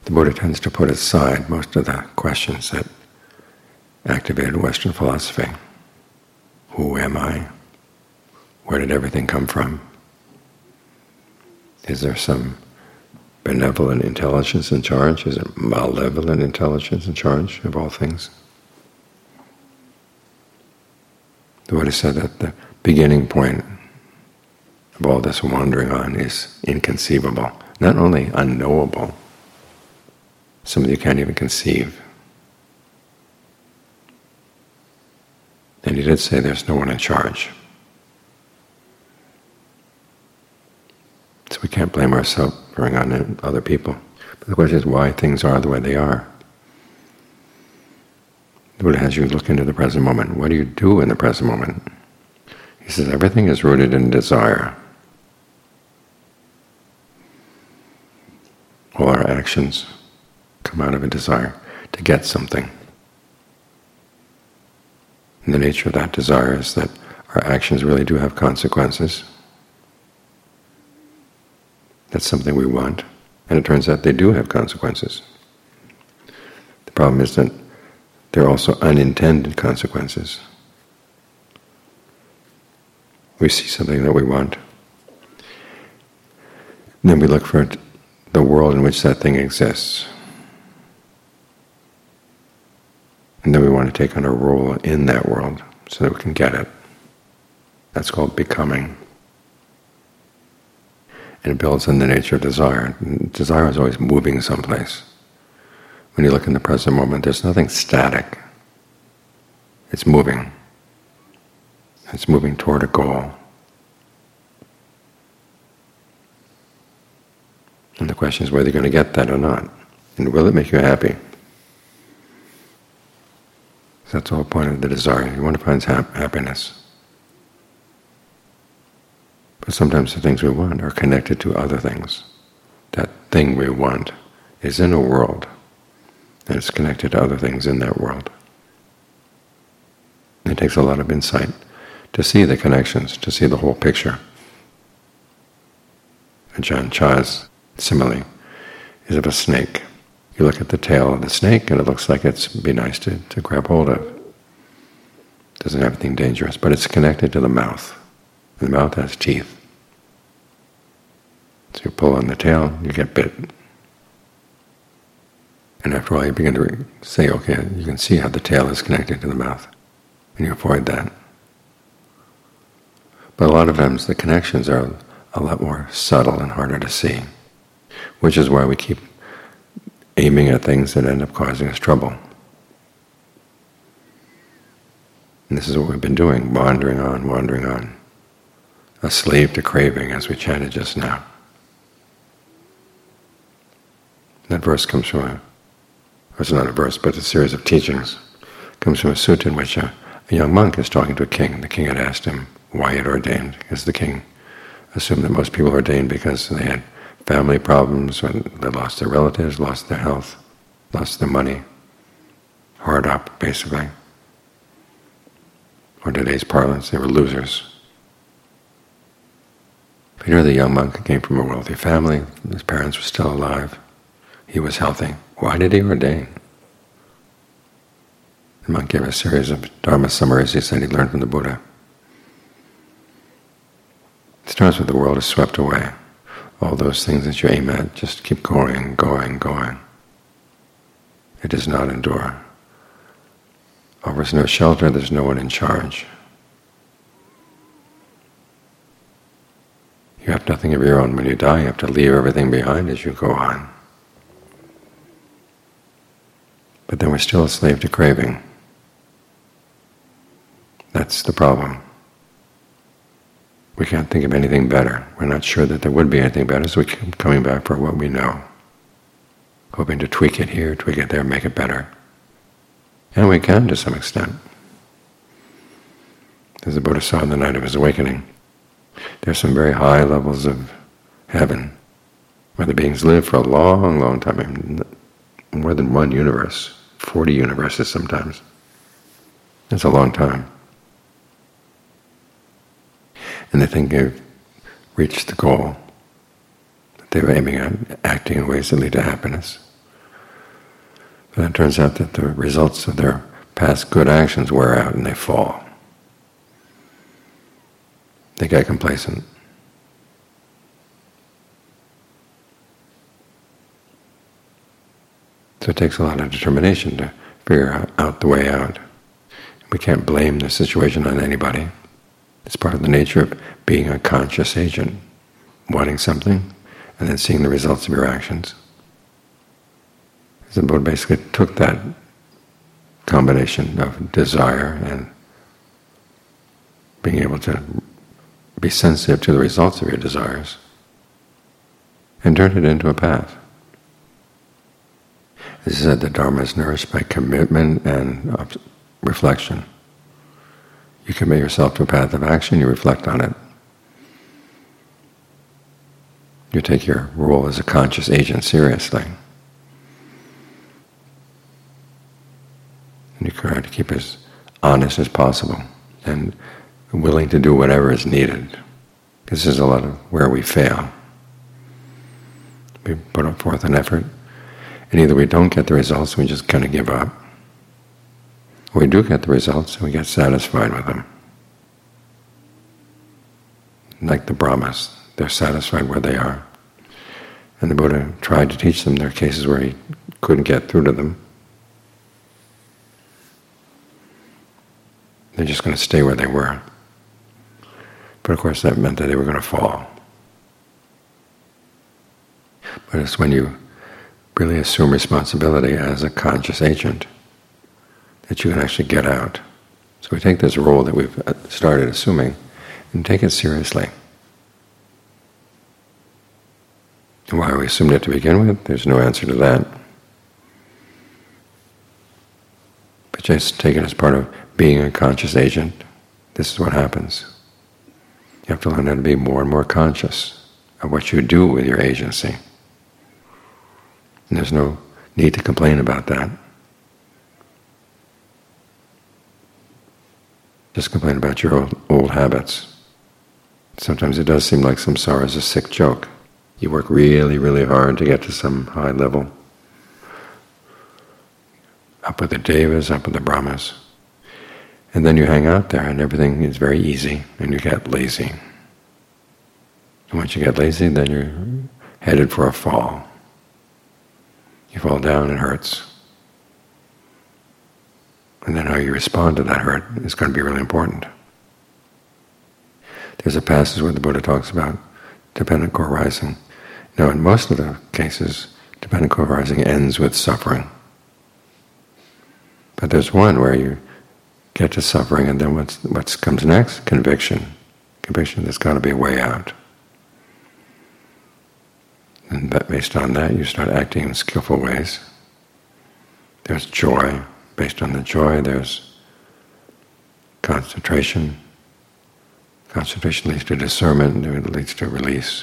the Buddha tends to put aside most of the questions that activated Western philosophy. Who am I? Where did everything come from? Is there some benevolent intelligence in charge? Is it malevolent intelligence in charge of all things? The Buddha said that the beginning point of all this wandering on is inconceivable, not only unknowable, something you can't even conceive. And he did say there's no one in charge. So we can't blame ourselves for going on other people. But the question is why things are the way they are. The Buddha has you look into the present moment. What do you do in the present moment? He says everything is rooted in desire. All our actions come out of a desire to get something. And the nature of that desire is that our actions really do have consequences. That's something we want, and it turns out they do have consequences. The problem is that there are also unintended consequences. We see something that we want, and then we look for the world in which that thing exists. And then we want to take on a role in that world so that we can get it. That's called becoming. And it builds on the nature of desire. Desire is always moving someplace. When you look in the present moment, there's nothing static. It's moving. It's moving toward a goal. And the question is whether you're going to get that or not. And will it make you happy? That's the whole point of the desire. You want to find happiness. But sometimes the things we want are connected to other things. That thing we want is in a world, and it's connected to other things in that world. It takes a lot of insight to see the connections, to see the whole picture. Ajahn Chah's simile is of a snake. You look at the tail of the snake and it looks like it'd be nice to grab hold of. It doesn't have anything dangerous, but it's connected to the mouth. And the mouth has teeth. So you pull on the tail, you get bit. And after a while you begin to say, okay, you can see how the tail is connected to the mouth. And you avoid that. But a lot of times the connections are a lot more subtle and harder to see, which is why we keep aiming at things that end up causing us trouble. And this is what we've been doing, wandering on, a slave to craving, as we chanted just now. That verse comes from or it's not a verse, but a series of teachings. It comes from a sutta in which a young monk is talking to a king. The king had asked him why he had ordained, because the king assumed that most people ordained because they had family problems, or they lost their relatives, lost their health, lost their money, hard up, basically. Or today's parlance, they were losers. But here the young monk came from a wealthy family, his parents were still alive, he was healthy. Why did he ordain? The monk gave a series of Dharma summaries he said he learned from the Buddha. It starts with the world is swept away. All those things that you aim at just keep going. It does not endure. Offers no shelter, there's no one in charge. You have nothing of your own. When you die, you have to leave everything behind as you go on. But then we're still a slave to craving. That's the problem. We can't think of anything better. We're not sure that there would be anything better, so we keep coming back for what we know, hoping to tweak it here, tweak it there, make it better. And we can to some extent. As the Buddha saw on the night of his awakening, there's some very high levels of heaven where the beings live for a long, long time. I mean, more than one universe, 40 universes sometimes. That's a long time. And they think they've reached the goal that they were aiming at, acting in ways that lead to happiness. But it turns out that the results of their past good actions wear out and they fall. They get complacent. So it takes a lot of determination to figure out the way out. We can't blame the situation on anybody. It's part of the nature of being a conscious agent, wanting something and then seeing the results of your actions. The Buddha basically took that combination of desire and being able to be sensitive to the results of your desires and turned it into a path. As I said, the Dharma is nourished by commitment and reflection. You commit yourself to a path of action, you reflect on it. You take your role as a conscious agent seriously. And you try to keep as honest as possible and willing to do whatever is needed. This is a lot of where we fail. We put forth an effort, and either we don't get the results, we just kind of give up, or we do get the results, and we get satisfied with them. Like the Brahmas, they're satisfied where they are. And the Buddha tried to teach them. There are cases where he couldn't get through to them. They're just going to stay where they were. But of course that meant that they were going to fall. But it's when you really assume responsibility as a conscious agent that you can actually get out. So we take this role that we've started assuming and take it seriously. And why we assumed it to begin with, there's no answer to that. But just take it as part of being a conscious agent. This is what happens. You have to learn how to be more and more conscious of what you do with your agency. And there's no need to complain about that. Just complain about your old habits. Sometimes it does seem like samsara is a sick joke. You work really, really hard to get to some high level. Up with the devas, up with the brahmas. And then you hang out there and everything is very easy and you get lazy. And once you get lazy, then you're headed for a fall. You fall down, it hurts. And then how you respond to that hurt is going to be really important. There's a passage where the Buddha talks about dependent co-arising. Now, in most of the cases, dependent co-arising ends with suffering. But there's one where you get to suffering, and then what comes next? Conviction. Conviction, there's got to be a way out. And based on that, you start acting in skillful ways. There's joy. Based on the joy, there's concentration. Concentration leads to discernment, it leads to release.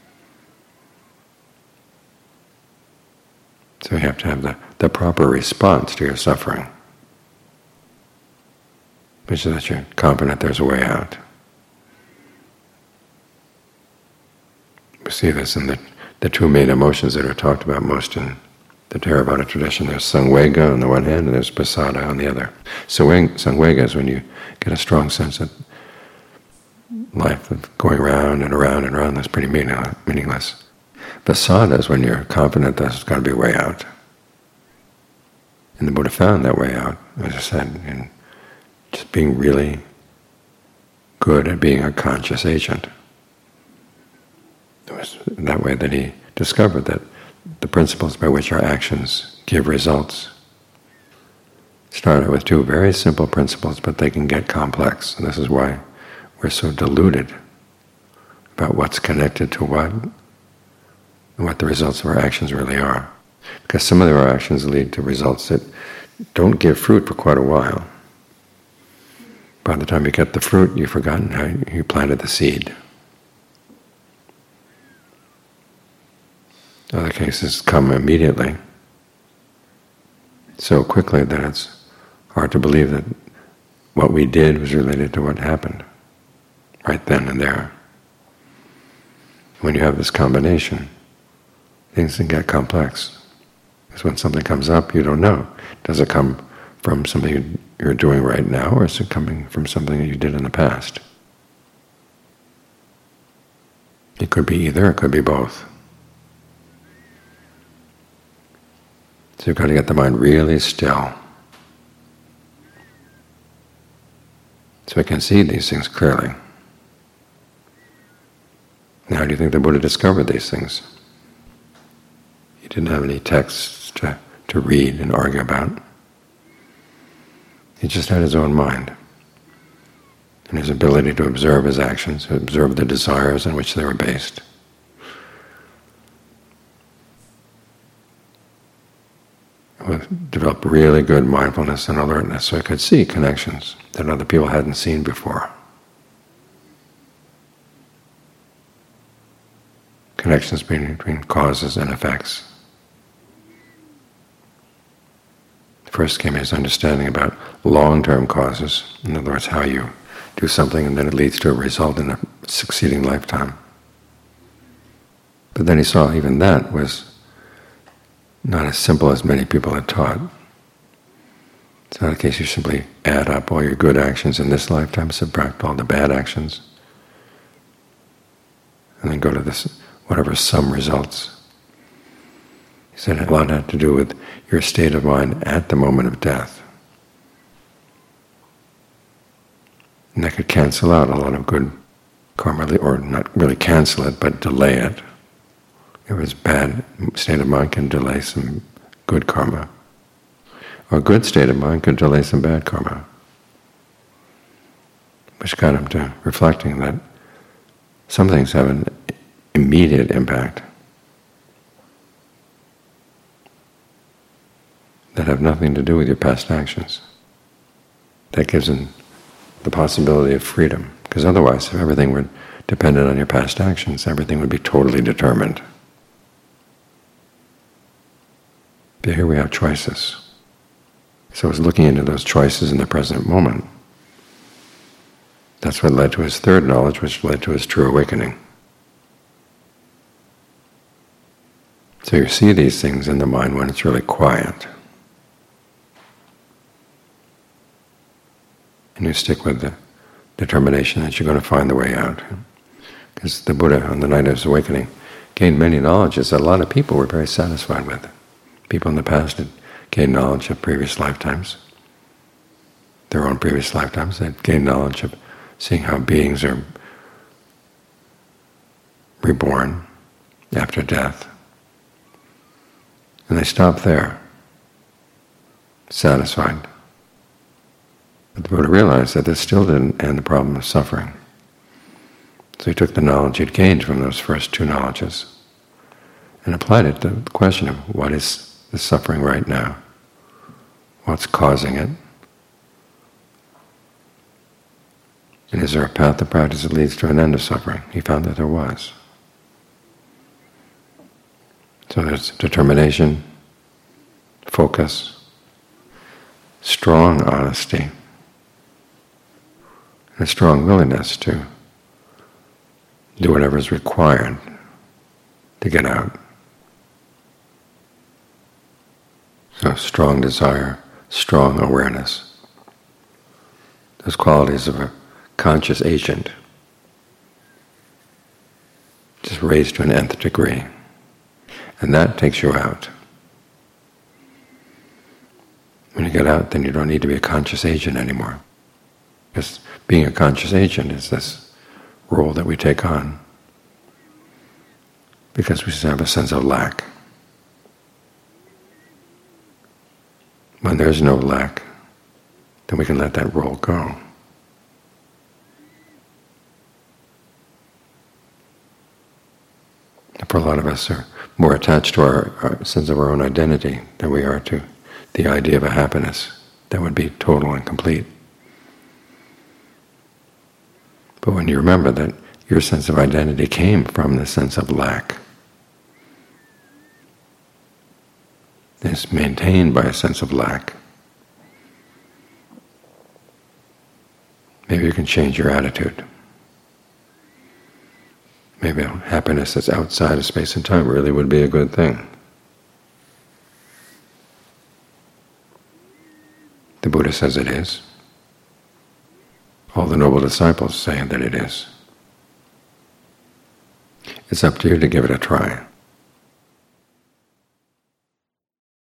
So you have to have the proper response to your suffering, which is that you're confident there's a way out. We see this in the two main emotions that are talked about most in the Theravada tradition. There's samvega on the one hand, and there's pasada on the other. So samvega is when you get a strong sense that life of going around and around and around, that's pretty meaningless. Pasada is when you're confident there's got to be a way out. And the Buddha found that way out, as I said, in just being really good at being a conscious agent. It was that way that he discovered that the principles by which our actions give results start out with two very simple principles, but they can get complex. And this is why we're so deluded about what's connected to what and what the results of our actions really are. Because some of our actions lead to results that don't give fruit for quite a while. By the time you get the fruit, you've forgotten how you planted the seed. Other cases come immediately, so quickly that it's hard to believe that what we did was related to what happened right then and there. When you have this combination, things can get complex. Because when something comes up, you don't know. Does it come from something you're doing right now, or is it coming from something that you did in the past? It could be either, it could be both. So you've got to get the mind really still, so we can see these things clearly. Now, how do you think the Buddha discovered these things? He didn't have any texts to read and argue about. He just had his own mind and his ability to observe his actions, to observe the desires on which they were based. Develop really good mindfulness and alertness so he could see connections that other people hadn't seen before. Connections between causes and effects. First came his understanding about long-term causes, in other words, how you do something and then it leads to a result in a succeeding lifetime. But then he saw even that was not as simple as many people had taught. It's not a case you simply add up all your good actions in this lifetime, subtract all the bad actions, and then go to this whatever sum results. He said a lot had to do with your state of mind at the moment of death. And that could cancel out a lot of good karma, or not really cancel it, but delay it. If it's bad state of mind can delay some good karma. Or a good state of mind can delay some bad karma. Which got him to reflecting that some things have an immediate impact that have nothing to do with your past actions. That gives him the possibility of freedom, because otherwise, if everything were dependent on your past actions, everything would be totally determined. But here we have choices. So it's looking into those choices in the present moment. That's what led to his third knowledge, which led to his true awakening. So you see these things in the mind when it's really quiet. And you stick with the determination that you're going to find the way out. Because the Buddha, on the night of his awakening, gained many knowledges that a lot of people were very satisfied with. People in the past had gained knowledge of previous lifetimes, their own previous lifetimes. They'd gained knowledge of seeing how beings are reborn after death. And they stopped there, satisfied. But the Buddha realized that this still didn't end the problem of suffering. So he took the knowledge he'd gained from those first two knowledges and applied it to the question of what is the suffering right now? What's causing it? And is there a path of practice that leads to an end of suffering? He found that there was. So there's determination, focus, strong honesty, and a strong willingness to do whatever is required to get out. So strong desire, strong awareness. Those qualities of a conscious agent, just raised to an nth degree. And that takes you out. When you get out, then you don't need to be a conscious agent anymore. Because being a conscious agent is this role that we take on because we have a sense of lack. When there's no lack, then we can let that role go. For a lot of us are more attached to our sense of our own identity than we are to the idea of a happiness that would be total and complete. But when you remember that your sense of identity came from the sense of lack, it's maintained by a sense of lack, maybe you can change your attitude. Maybe happiness that's outside of space and time really would be a good thing. The Buddha says it is. All the noble disciples say that it is. It's up to you to give it a try.